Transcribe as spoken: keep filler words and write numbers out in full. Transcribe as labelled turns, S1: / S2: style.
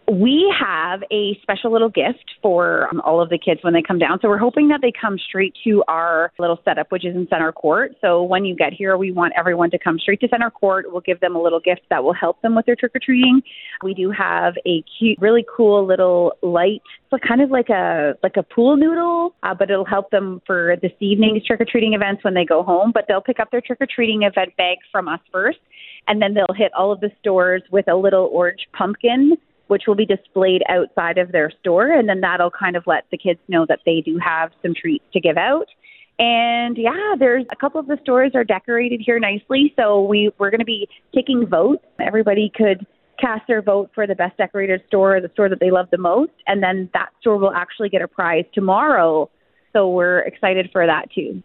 S1: We have a special little gift for um, all of the kids when they come down. So we're hoping that they come straight to our little setup, which is in Center Court. So when you get here, we want everyone to come straight to Center Court. We'll give them a little gift that will help them with their trick-or-treating. We do have a cute, really cool little light, so kind of like a like a pool noodle, uh, but it'll help them for this evening's trick-or-treating events when they go home. But they'll pick up their trick-or-treating event bag from us first, and then they'll hit all of the stores with a little orange pumpkin, which will be displayed outside of their store. And then that'll kind of let the kids know that they do have some treats to give out. And yeah, there's a couple of the stores are decorated here nicely. So we, we're going to be taking votes. Everybody could cast their vote for the best decorated store, the store that they love the most. And then that store will actually get a prize tomorrow. So we're excited for that too.